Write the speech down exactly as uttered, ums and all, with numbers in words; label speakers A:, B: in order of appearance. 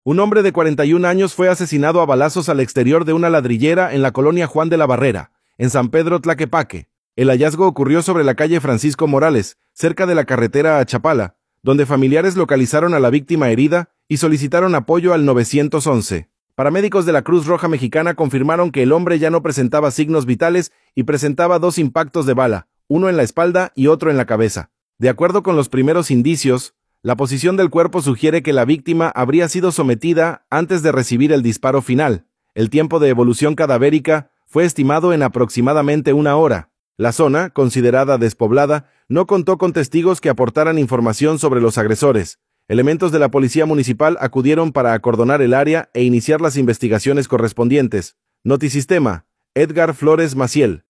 A: Un hombre de cuarenta y un años fue asesinado a balazos al exterior de una ladrillera en la colonia Juan de la Barrera, en San Pedro Tlaquepaque. El hallazgo ocurrió sobre la calle Francisco Morales, cerca de la carretera a Chapala, donde familiares localizaron a la víctima herida y solicitaron apoyo al nueve once. Paramédicos de la Cruz Roja Mexicana confirmaron que el hombre ya no presentaba signos vitales y presentaba dos impactos de bala, uno en la espalda y otro en la cabeza. De acuerdo con los primeros indicios, la posición del cuerpo sugiere que la víctima habría sido sometida antes de recibir el disparo final. El tiempo de evolución cadavérica fue estimado en aproximadamente una hora. La zona, considerada despoblada, no contó con testigos que aportaran información sobre los agresores. Elementos de la policía municipal acudieron para acordonar el área e iniciar las investigaciones correspondientes. Notisistema, Edgar Flores Maciel.